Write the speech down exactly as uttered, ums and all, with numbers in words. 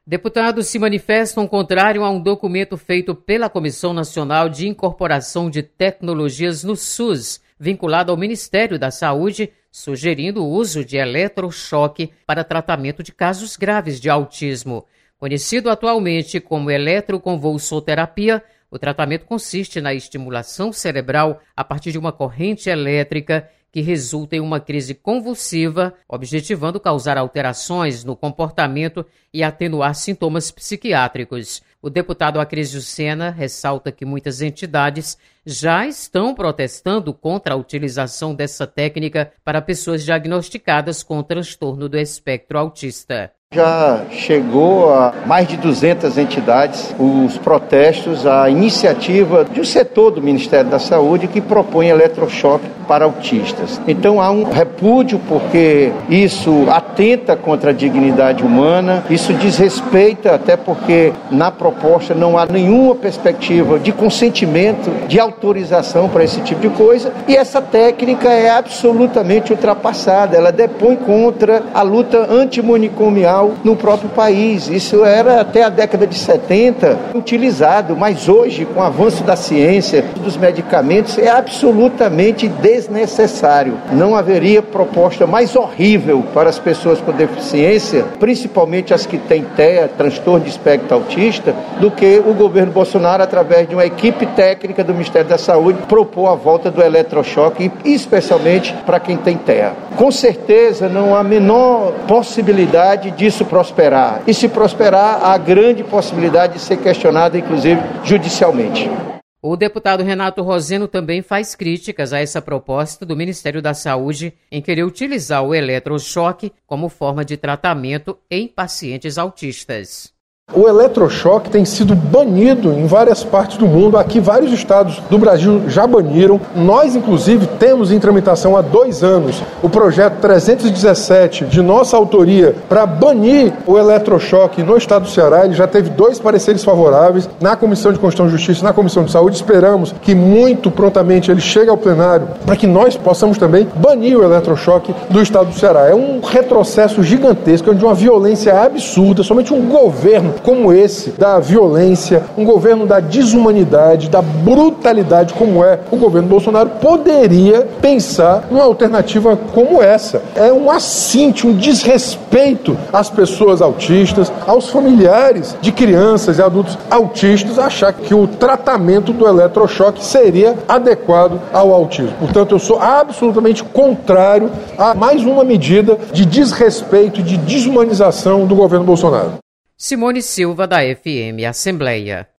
Deputados se manifestam contrário a um documento feito pela Comissão Nacional de Incorporação de Tecnologias no SUS, vinculado ao Ministério da Saúde, sugerindo o uso de eletrochoque para tratamento de casos graves de autismo. Conhecido atualmente como eletroconvulsoterapia, o tratamento consiste na estimulação cerebral a partir de uma corrente elétrica que resulta em uma crise convulsiva, objetivando causar alterações no comportamento e atenuar sintomas psiquiátricos. O deputado Acrisio Sena ressalta que muitas entidades já estão protestando contra a utilização dessa técnica para pessoas diagnosticadas com transtorno do espectro autista. Já chegou a mais de duzentas entidades os protestos, a iniciativa de um setor do Ministério da Saúde que propõe eletrochoque para autistas. Então há um repúdio porque isso atenta contra a dignidade humana, isso desrespeita, até porque na proposta não há nenhuma perspectiva de consentimento, de autorização para esse tipo de coisa, e essa técnica é absolutamente ultrapassada, ela depõe contra a luta antimanicomial no próprio país. Isso era até a década de setenta utilizado, mas hoje, com o avanço da ciência, dos medicamentos, é absolutamente desnecessário. Não haveria proposta mais horrível para as pessoas com deficiência, principalmente as que têm T E A, transtorno de espectro autista, do que o governo Bolsonaro, através de uma equipe técnica do Ministério da Saúde, propor a volta do eletrochoque, especialmente para quem tem T E A. Com certeza não há a menor possibilidade de isso prosperar. E se prosperar, há grande possibilidade de ser questionada, inclusive, judicialmente. O deputado Renato Roseno também faz críticas a essa proposta do Ministério da Saúde em querer utilizar o eletrochoque como forma de tratamento em pacientes autistas. O eletrochoque tem sido banido em várias partes do mundo. Aqui, vários estados do Brasil já baniram. Nós, inclusive, temos em tramitação há dois anos o projeto trezentos e dezessete, de nossa autoria, para banir o eletrochoque no estado do Ceará. Ele já teve dois pareceres favoráveis na Comissão de Constituição e Justiça e na Comissão de Saúde. Esperamos que muito prontamente ele chegue ao plenário para que nós possamos também banir o eletrochoque do estado do Ceará. É um retrocesso gigantesco, de uma violência absurda. Somente um governo como esse, da violência, um governo da desumanidade, da brutalidade como é o governo Bolsonaro, poderia pensar numa alternativa como essa. É um assinte, um desrespeito às pessoas autistas, aos familiares de crianças e adultos autistas, achar que o tratamento do eletrochoque seria adequado ao autismo. Portanto, eu sou absolutamente contrário a mais uma medida de desrespeito e de desumanização do governo Bolsonaro. Simone Silva, da F M Assembleia.